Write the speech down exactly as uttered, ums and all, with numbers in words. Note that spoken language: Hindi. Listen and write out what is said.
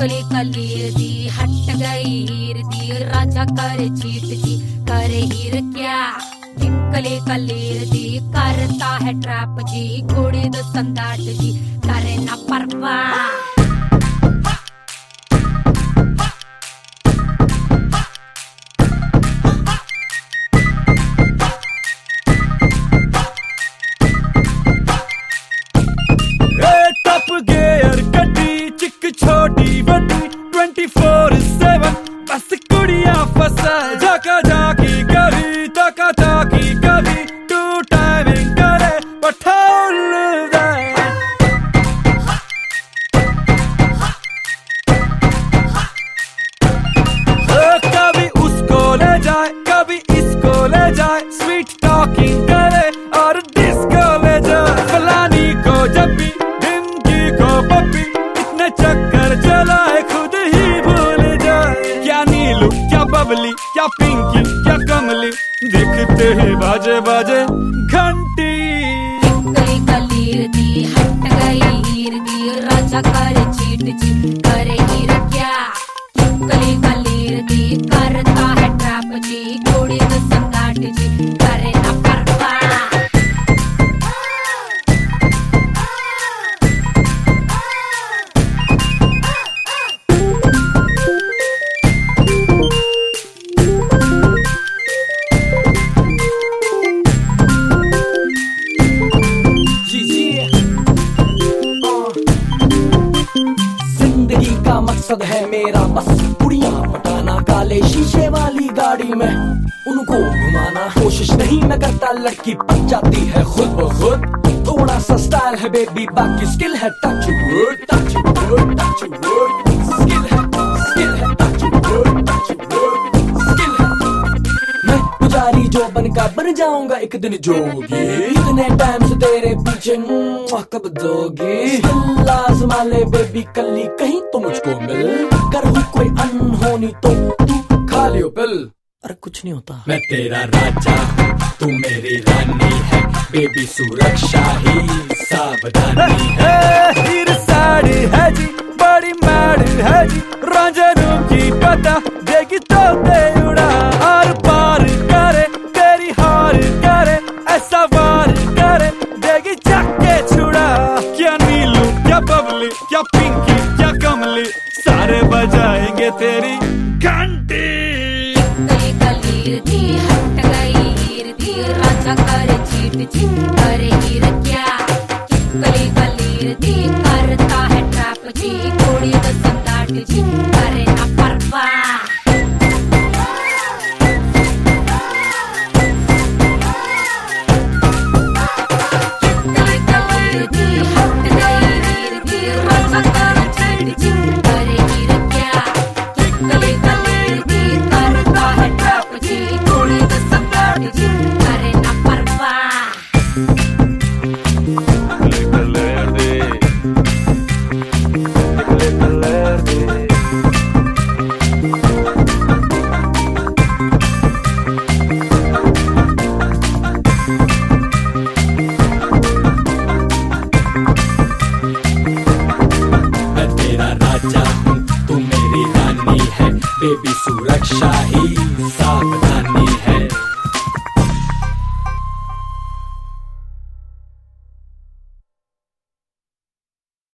किकली कलीर दी हट गई हीर दी राजा करे चीट जी करे हीर क्या किकली कलीर दी करता है ट्रैप जी घोड़ी दो संदाट जी करे ना परवाह। छोटी बड़ी ट्वेंटी फोर सेवन बस कुड़िया फसा जाका जाकी कभी ताका ताकी कभी टू टाइमिंग करे पठाउल कभी उसको ले जाए कभी इसको ले जाए स्वीट टॉकिंग करे और डिस्को ले जाए फलानी को जब भी ढिमकी को पप्पी चक्कर चलाए खुद ही भूल जाए क्या नीलू क्या बबली क्या पिंकी क्या कमली दिखते ही बाजे बाजे घंटी किकली कलीर दी हट गई हीर दी राजा करे चीट जी करे हीर क्या किकली कलीर दी करता है ट्रैप जी घोड़ी दो संगाट जी करे ना परवाह। का मकसद है मेरा बस कुड़ियां पटाना काले शीशे वाली गाड़ी में उनको घुमाना कोशिश नहीं मैं करता लड़की पक जाती है खुद ब खुद थोड़ा सा स्टाइल है बेबी बाकी स्किल है touch wood touch wood touch wood skill है स्किल है touch wood touch wood skill है मैं पुजारी जो बनकर बन जाऊंगा एक दिन जोगी इतने टाइम से तेरे पीछे कब दोगी लाजमा ले बेबी कल्ली कहीं तो मुझको मिल कर हूँ कोई अनहोनी तो तू खा लियो पिल अरे कुछ नहीं होता मैं तेरा राजा तू मेरी रानी है बेबी सुरक्षा ही सावधानी है हीर साड़ी है जी बड़ी मैड है जी रंजनों की पता देगी तो दे उड़ा आर पार करे तेरी हार करे ऐसा वार करे देगी जाके छुड़ा क्या नीलू क्या बबली क्या पिंकी क्या कमली सारे बजाएंगे तेरी घंटी किकली कलीर दी हट गई हीर दी राजा करे चीट जी करे हीर क्या किकली कलीर दी करता है ट्रैप जी घोड़ी दो संदाट जी करे